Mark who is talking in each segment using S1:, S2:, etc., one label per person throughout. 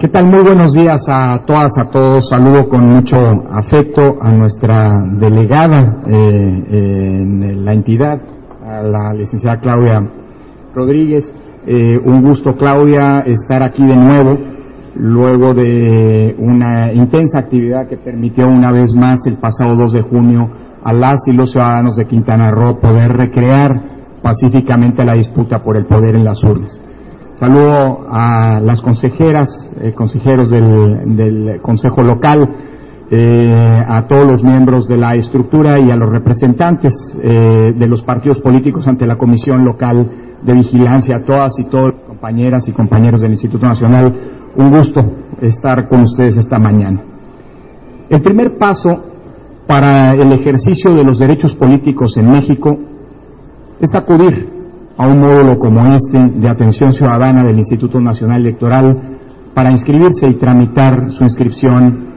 S1: ¿Qué tal? Muy buenos días a todas, a todos. Saludo con mucho afecto a nuestra delegada en la entidad, a la licenciada Claudia Rodríguez. Un gusto, Claudia, estar aquí de nuevo, luego de una intensa actividad que permitió una vez más el pasado 2 de junio a las y los ciudadanos de Quintana Roo poder recrear pacíficamente la disputa por el poder en las urnas. Saludo a las consejeras, consejeros del Consejo Local, a todos los miembros de la estructura y a los representantes de los partidos políticos ante la Comisión Local de Vigilancia, a todas y todos, compañeras y compañeros del Instituto Nacional. Un gusto estar con ustedes esta mañana. El primer paso para el ejercicio de los derechos políticos en México es acudir a un módulo como este de atención ciudadana del Instituto Nacional Electoral para inscribirse y tramitar su inscripción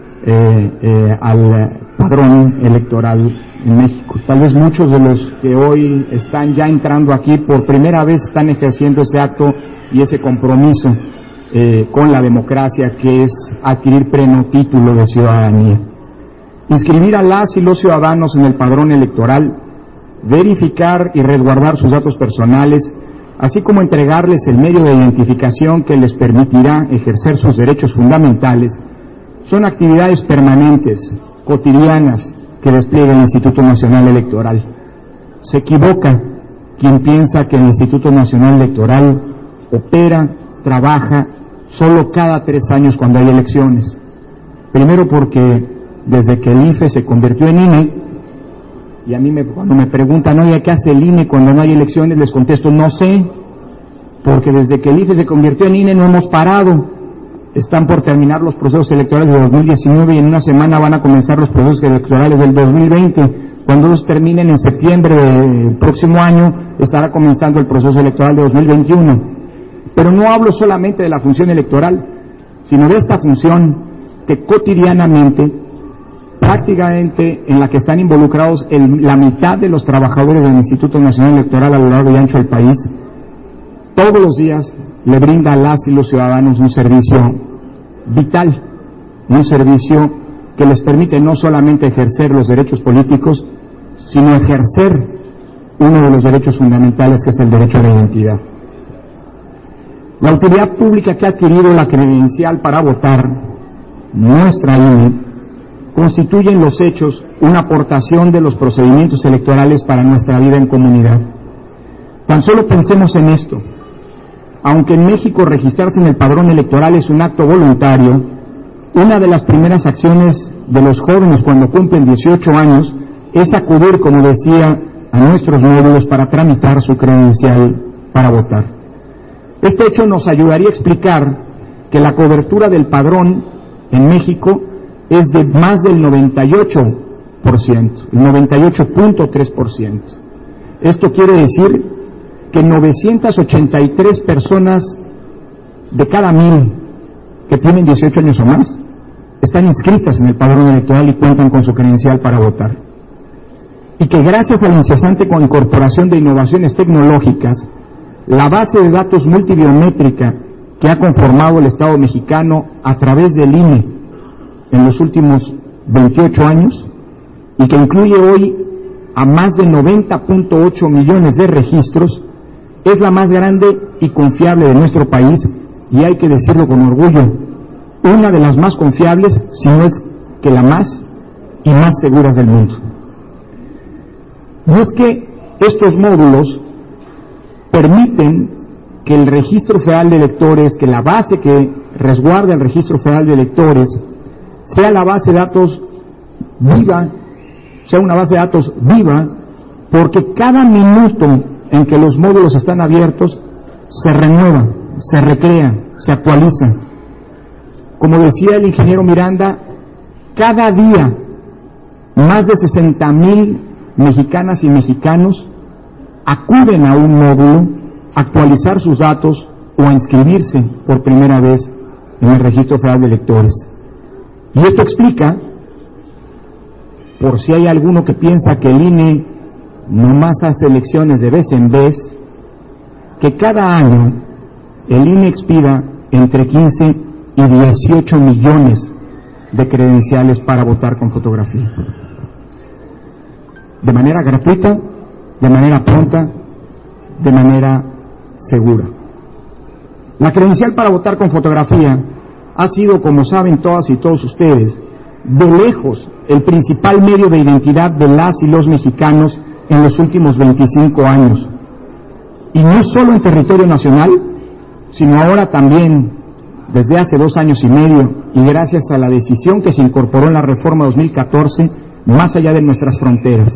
S1: al padrón electoral en México. Tal vez muchos de los que hoy están ya entrando aquí por primera vez están ejerciendo ese acto y ese compromiso con la democracia, que es adquirir pleno título de ciudadanía. Inscribir a las y los ciudadanos en el padrón electoral, verificar y resguardar sus datos personales, así como entregarles el medio de identificación que les permitirá ejercer sus derechos fundamentales, son actividades permanentes, cotidianas, que despliega el Instituto Nacional Electoral. Se equivoca quien piensa que el Instituto Nacional Electoral opera, trabaja solo cada 3 años cuando hay elecciones. Primero porque desde que el IFE se convirtió en INE, y a mí cuando me preguntan, oye, ¿qué hace el INE cuando no hay elecciones? Les contesto, no sé, porque desde que el IFE se convirtió en INE no hemos parado. Están por terminar los procesos electorales de 2019 y en una semana van a comenzar los procesos electorales del 2020. Cuando los terminen en septiembre del próximo año, estará comenzando el proceso electoral de 2021. Pero no hablo solamente de la función electoral, sino de esta función que cotidianamente, prácticamente en la que están involucrados la mitad de los trabajadores del Instituto Nacional Electoral a lo largo y ancho del país, todos los días le brinda a las y los ciudadanos un servicio vital, un servicio que les permite no solamente ejercer los derechos políticos, sino ejercer uno de los derechos fundamentales, que es el derecho a la identidad. La utilidad pública que ha adquirido la credencial para votar, nuestra INE, constituye en los hechos una aportación de los procedimientos electorales para nuestra vida en comunidad. Tan solo pensemos en esto. Aunque en México registrarse en el padrón electoral es un acto voluntario, una de las primeras acciones de los jóvenes cuando cumplen 18 años es acudir, como decía, a nuestros módulos para tramitar su credencial para votar. Este hecho nos ayudaría a explicar que la cobertura del padrón en México es de más del 98%, el 98.3%. Esto quiere decir que 983 personas de cada 1000 que tienen 18 años o más están inscritas en el padrón electoral y cuentan con su credencial para votar. Y que gracias a la incesante incorporación de innovaciones tecnológicas, la base de datos multibiométrica que ha conformado el Estado mexicano a través del INE en los últimos 28 años, y que incluye hoy a más de 90.8 millones de registros, es la más grande y confiable de nuestro país, y hay que decirlo con orgullo, una de las más confiables, si no es que la más y más seguras del mundo. Y es que estos módulos permiten que el Registro Federal de Electores, que la base que resguarda el Registro Federal de Electores, sea la base de datos viva, sea una base de datos viva, porque cada minuto en que los módulos están abiertos se renueva, se recrea, se actualiza. Como decía el ingeniero Miranda, cada día más de 60,000 mexicanas y mexicanos acuden a un módulo a actualizar sus datos o a inscribirse por primera vez en el Registro Federal de Electores. Y esto explica, por si hay alguno que piensa que el INE nomás hace elecciones de vez en vez, que cada año el INE expida entre 15 y 18 millones de credenciales para votar con fotografía. De manera gratuita, de manera pronta, de manera segura. La credencial para votar con fotografía ha sido, como saben todas y todos ustedes, de lejos el principal medio de identidad de las y los mexicanos en los últimos 25 años. Y no solo en territorio nacional, sino ahora también, desde hace 2 años y medio, y gracias a la decisión que se incorporó en la reforma 2014, más allá de nuestras fronteras.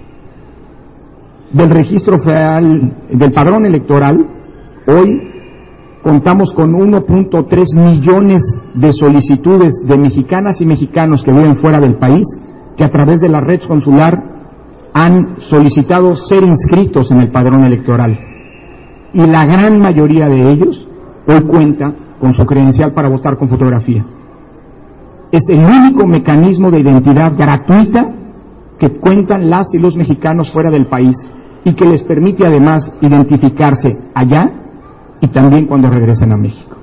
S1: Del registro federal, del padrón electoral, hoy contamos con 1.3 millones de solicitudes de mexicanas y mexicanos que viven fuera del país, que a través de la red consular han solicitado ser inscritos en el padrón electoral. Y la gran mayoría de ellos hoy cuenta con su credencial para votar con fotografía. Es el único mecanismo de identidad gratuita que cuentan las y los mexicanos fuera del país y que les permite además identificarse allá y también cuando regresen a México.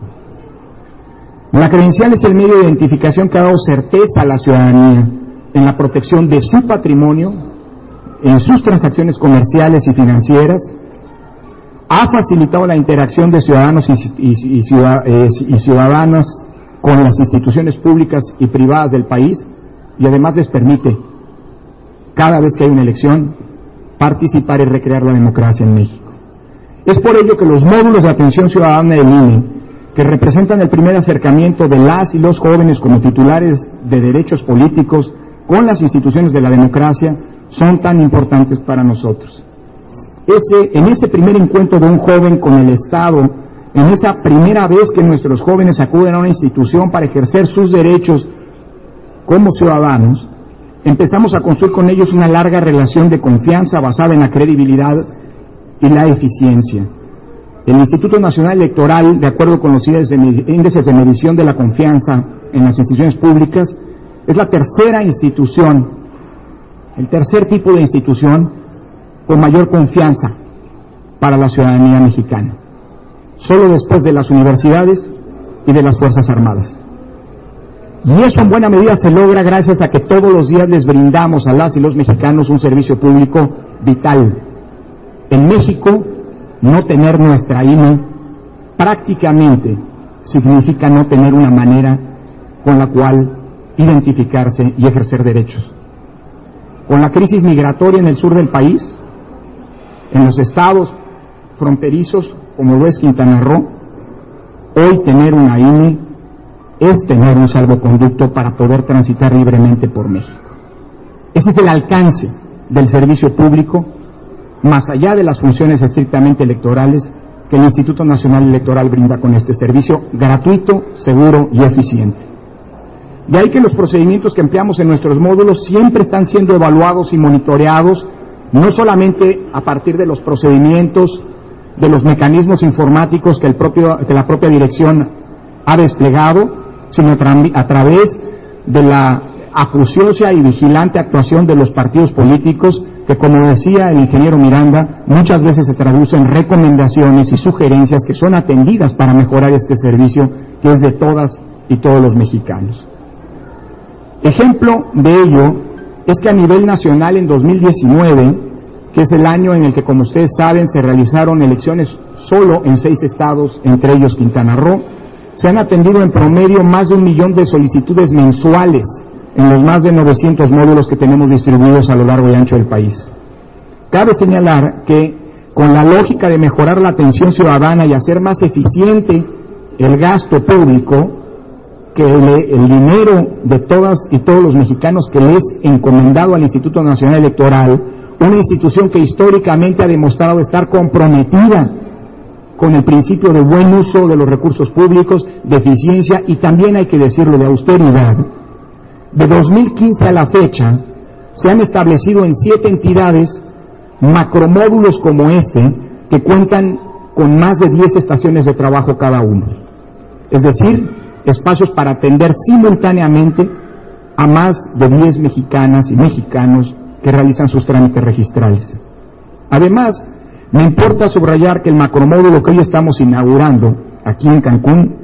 S1: La credencial es el medio de identificación que ha dado certeza a la ciudadanía en la protección de su patrimonio, en sus transacciones comerciales y financieras, ha facilitado la interacción de ciudadanos y ciudadanas con las instituciones públicas y privadas del país y además les permite, cada vez que hay una elección, participar y recrear la democracia en México. Es por ello que los módulos de atención ciudadana del INE, que representan el primer acercamiento de las y los jóvenes como titulares de derechos políticos con las instituciones de la democracia, son tan importantes para nosotros. En ese primer encuentro de un joven con el Estado, en esa primera vez que nuestros jóvenes acuden a una institución para ejercer sus derechos como ciudadanos, empezamos a construir con ellos una larga relación de confianza basada en la credibilidad y la eficiencia. El Instituto Nacional Electoral, de acuerdo con los índices de medición de la confianza en las instituciones públicas, es la tercera institución, el tercer tipo de institución con mayor confianza para la ciudadanía mexicana, solo después de las universidades y de las Fuerzas Armadas. Y eso en buena medida se logra gracias a que todos los días les brindamos a las y los mexicanos un servicio público vital. En México, no tener nuestra INE prácticamente significa no tener una manera con la cual identificarse y ejercer derechos. Con la crisis migratoria en el sur del país, en los estados fronterizos, como lo es Quintana Roo, hoy tener una INE es tener un salvoconducto para poder transitar libremente por México. Ese es el alcance del servicio público, más allá de las funciones estrictamente electorales, que el Instituto Nacional Electoral brinda con este servicio gratuito, seguro y eficiente. De ahí que los procedimientos que empleamos en nuestros módulos siempre están siendo evaluados y monitoreados, no solamente a partir de los procedimientos, de los mecanismos informáticos que la propia dirección ha desplegado, sino a través de la acuciosa y vigilante actuación de los partidos políticos, que, como decía el ingeniero Miranda, muchas veces se traducen en recomendaciones y sugerencias que son atendidas para mejorar este servicio que es de todas y todos los mexicanos. Ejemplo de ello es que a nivel nacional en 2019, que es el año en el que, como ustedes saben, se realizaron elecciones solo en 6 estados, entre ellos Quintana Roo, se han atendido en promedio más de 1 millón de solicitudes mensuales en los más de 900 módulos que tenemos distribuidos a lo largo y ancho del país. Cabe señalar que, con la lógica de mejorar la atención ciudadana y hacer más eficiente el gasto público, que el dinero de todas y todos los mexicanos que les es encomendado al Instituto Nacional Electoral, una institución que históricamente ha demostrado estar comprometida con el principio de buen uso de los recursos públicos, de eficiencia y también, hay que decirlo, de austeridad. De 2015 a la fecha, se han establecido en 7 entidades macromódulos como este, que cuentan con más de 10 estaciones de trabajo cada uno. Es decir, espacios para atender simultáneamente a más de 10 mexicanas y mexicanos que realizan sus trámites registrales. Además, me importa subrayar que el macromódulo que hoy estamos inaugurando aquí en Cancún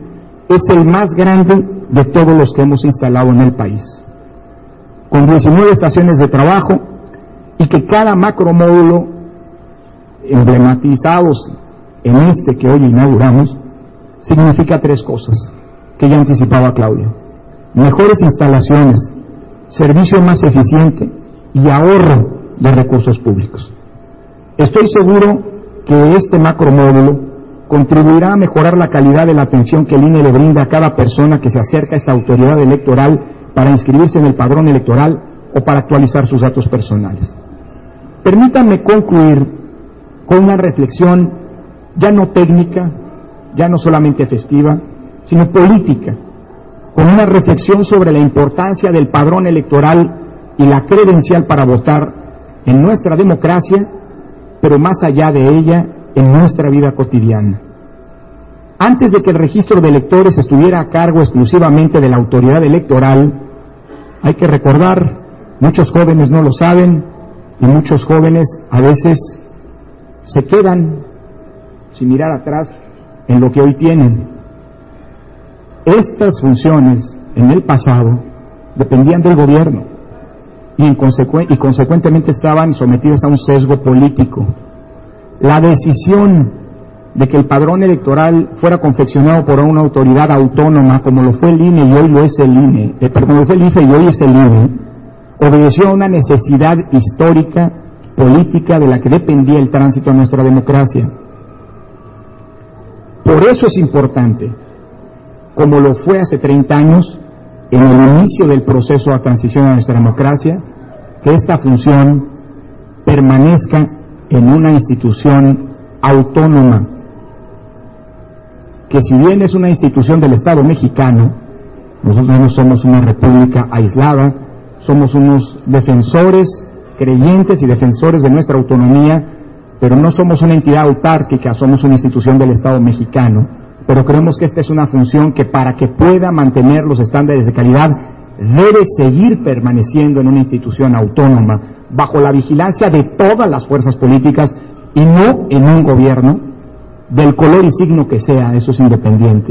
S1: es el más grande de todos los que hemos instalado en el país, con 19 estaciones de trabajo, y que cada macromódulo, emblematizados en este que hoy inauguramos, significa 3 cosas que ya anticipaba Claudia: mejores instalaciones, servicio más eficiente y ahorro de recursos públicos. Estoy seguro que este macromódulo contribuirá a mejorar la calidad de la atención que el INE le brinda a cada persona que se acerca a esta autoridad electoral para inscribirse en el padrón electoral o para actualizar sus datos personales. Permítanme concluir con una reflexión ya no técnica, ya no solamente festiva, sino política, con una reflexión sobre la importancia del padrón electoral y la credencial para votar en nuestra democracia, pero más allá de ella, en nuestra vida cotidiana. Antes de que el registro de electores estuviera a cargo exclusivamente de la autoridad electoral, hay que recordar, muchos jóvenes no lo saben, y muchos jóvenes a veces se quedan sin mirar atrás en lo que hoy tienen. Estas funciones en el pasado dependían del gobierno y consecuentemente estaban sometidas a un sesgo político. La decisión de que el padrón electoral fuera confeccionado por una autoridad autónoma, como lo fue el INE y hoy lo es el INE, como lo fue el IFE y hoy es el INE, obedeció a una necesidad histórica, política, de la que dependía el tránsito a nuestra democracia. Por eso es importante, como lo fue hace 30 años, en el inicio del proceso de transición a nuestra democracia, que esta función permanezca en una institución autónoma, que si bien es una institución del Estado mexicano, nosotros no somos una república aislada, somos unos defensores, creyentes y defensores de nuestra autonomía, pero no somos una entidad autárquica, somos una institución del Estado mexicano. Pero creemos que esta es una función que, para que pueda mantener los estándares de calidad, debe seguir permaneciendo en una institución autónoma, bajo la vigilancia de todas las fuerzas políticas y no en un gobierno, del color y signo que sea, eso es independiente.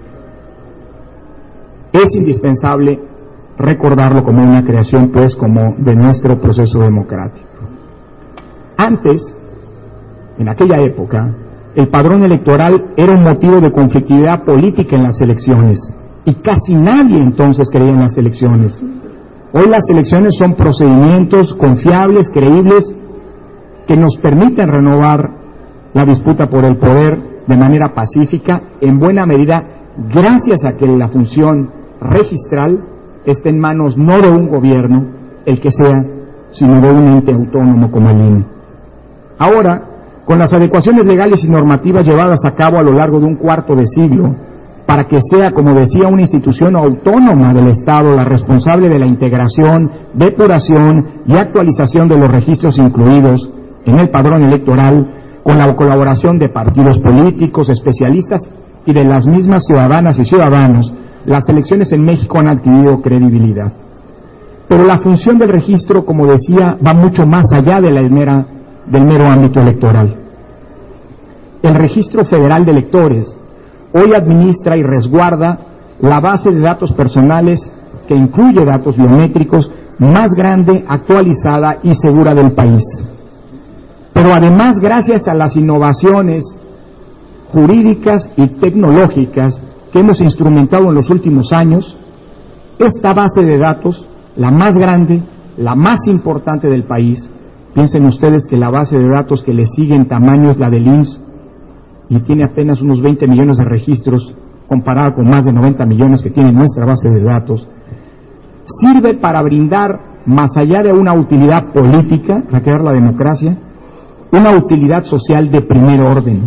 S1: Es indispensable recordarlo como una creación, pues, como de nuestro proceso democrático. Antes, en aquella época, el padrón electoral era un motivo de conflictividad política en las elecciones, y casi nadie entonces creía en las elecciones. Hoy las elecciones son procedimientos confiables, creíbles, que nos permiten renovar la disputa por el poder de manera pacífica, en buena medida gracias a que la función registral esté en manos no de un gobierno, el que sea, sino de un ente autónomo como el INE. Ahora, con las adecuaciones legales y normativas llevadas a cabo a lo largo de un cuarto de siglo, para que sea, como decía, una institución autónoma del Estado la responsable de la integración, depuración y actualización de los registros incluidos en el padrón electoral, con la colaboración de partidos políticos, especialistas y de las mismas ciudadanas y ciudadanos, las elecciones en México han adquirido credibilidad. Pero la función del registro, como decía, va mucho más allá de del mero ámbito electoral. El Registro Federal de Electores hoy administra y resguarda la base de datos personales, que incluye datos biométricos, más grande, actualizada y segura del país. Pero además, gracias a las innovaciones jurídicas y tecnológicas que hemos instrumentado en los últimos años, esta base de datos, la más grande, la más importante del país, piensen ustedes que la base de datos que le sigue en tamaño es la del IMSS, y tiene apenas unos 20 millones de registros, comparada con más de 90 millones que tiene nuestra base de datos, sirve para brindar, más allá de una utilidad política, recrear la democracia, una utilidad social de primer orden.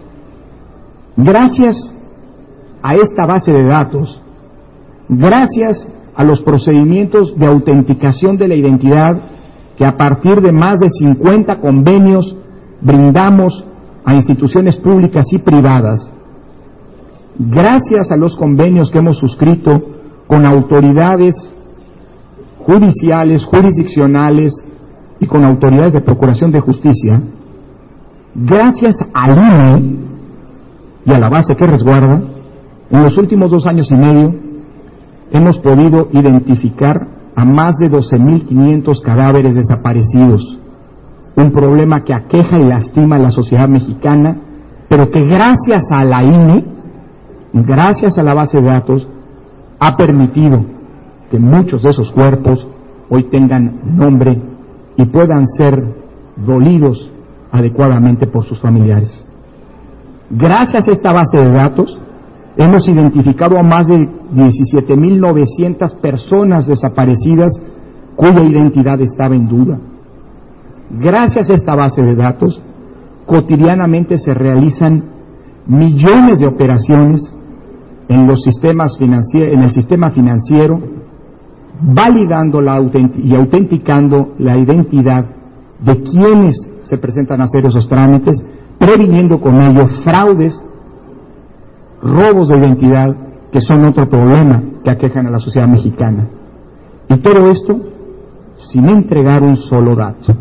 S1: Gracias a esta base de datos, gracias a los procedimientos de autenticación de la identidad que a partir de más de 50 convenios brindamos a instituciones públicas y privadas, gracias a los convenios que hemos suscrito con autoridades judiciales, jurisdiccionales y con autoridades de procuración de justicia, gracias al INE y a la base que resguarda, En los últimos 2 años y medio hemos podido identificar a más de 12.500 cadáveres desaparecidos, un problema que aqueja y lastima a la sociedad mexicana, pero que gracias a la INE, gracias a la base de datos, ha permitido que muchos de esos cuerpos hoy tengan nombre y puedan ser dolidos adecuadamente por sus familiares. Gracias a esta base de datos, hemos identificado a más de 17.900 personas desaparecidas cuya identidad estaba en duda. Gracias a esta base de datos, cotidianamente se realizan millones de operaciones en los sistemas en el sistema financiero, validando y autenticando la identidad de quienes se presentan a hacer esos trámites, previniendo con ello fraudes, robos de identidad, que son otro problema que aquejan a la sociedad mexicana. Y todo esto sin entregar un solo dato.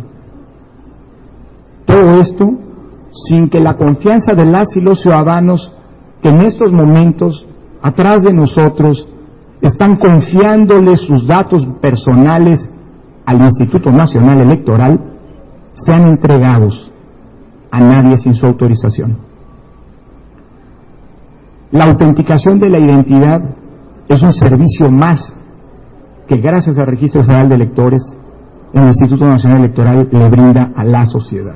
S1: Todo esto sin que la confianza de las y los ciudadanos que en estos momentos atrás de nosotros están confiándole sus datos personales al Instituto Nacional Electoral sean entregados a nadie sin su autorización. La autenticación de la identidad es un servicio más que gracias al Registro Federal de Electores el Instituto Nacional Electoral le brinda a la sociedad.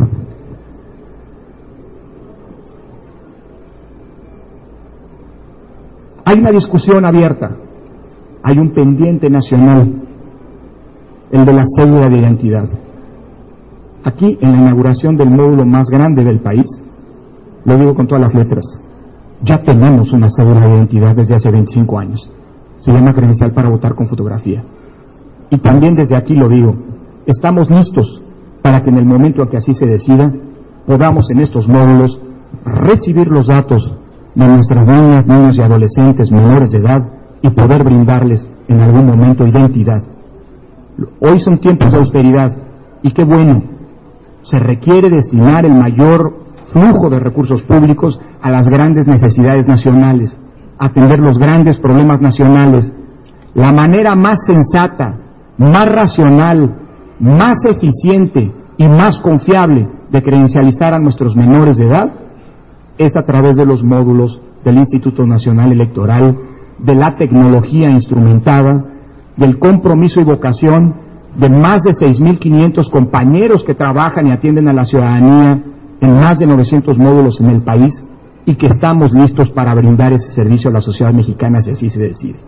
S1: Hay una discusión abierta, hay un pendiente nacional, el de la cédula de identidad. Aquí, en la inauguración del módulo más grande del país, lo digo con todas las letras, ya tenemos una cédula de identidad desde hace 25 años. Se llama credencial para votar con fotografía. Y también desde aquí lo digo, estamos listos para que en el momento en que así se decida, podamos en estos módulos recibir los datos de nuestras niñas, niños y adolescentes menores de edad y poder brindarles en algún momento identidad. Hoy son tiempos de austeridad y qué bueno, se requiere destinar el mayor flujo de recursos públicos a las grandes necesidades nacionales, atender los grandes problemas nacionales. La manera más sensata, más racional, más eficiente y más confiable de credencializar a nuestros menores de edad es a través de los módulos del Instituto Nacional Electoral, de la tecnología instrumentada, del compromiso y vocación de más de 6.500 compañeros que trabajan y atienden a la ciudadanía en más de 900 módulos en el país y que estamos listos para brindar ese servicio a la sociedad mexicana si así se decide.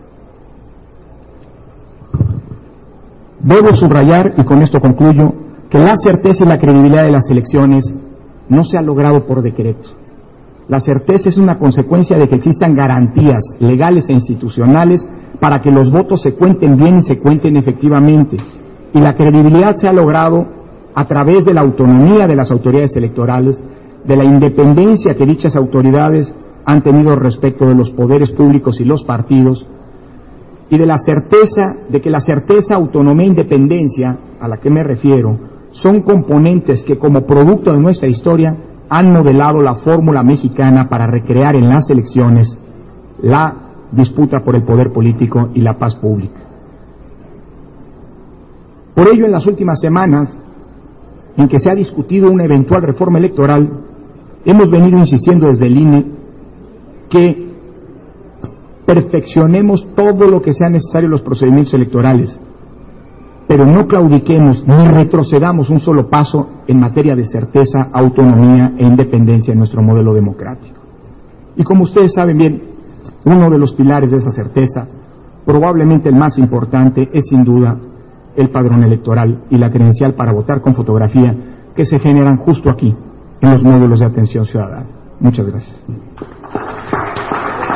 S1: Debo subrayar, y con esto concluyo, que la certeza y la credibilidad de las elecciones no se ha logrado por decreto. La certeza es una consecuencia de que existan garantías legales e institucionales para que los votos se cuenten bien y se cuenten efectivamente. Y la credibilidad se ha logrado a través de la autonomía de las autoridades electorales, de la independencia que dichas autoridades han tenido respecto de los poderes públicos y los partidos, y de la certeza de que la certeza, autonomía e independencia a la que me refiero son componentes que como producto de nuestra historia han modelado la fórmula mexicana para recrear en las elecciones la disputa por el poder político y la paz pública. Por ello, en las últimas semanas, en que se ha discutido una eventual reforma electoral, hemos venido insistiendo desde el INE que perfeccionemos todo lo que sea necesario en los procedimientos electorales, pero no claudiquemos ni retrocedamos un solo paso en materia de certeza, autonomía e independencia en nuestro modelo democrático. Y como ustedes saben bien, uno de los pilares de esa certeza, probablemente el más importante, es sin duda el padrón electoral y la credencial para votar con fotografía que se generan justo aquí, en los módulos de atención ciudadana. Muchas gracias.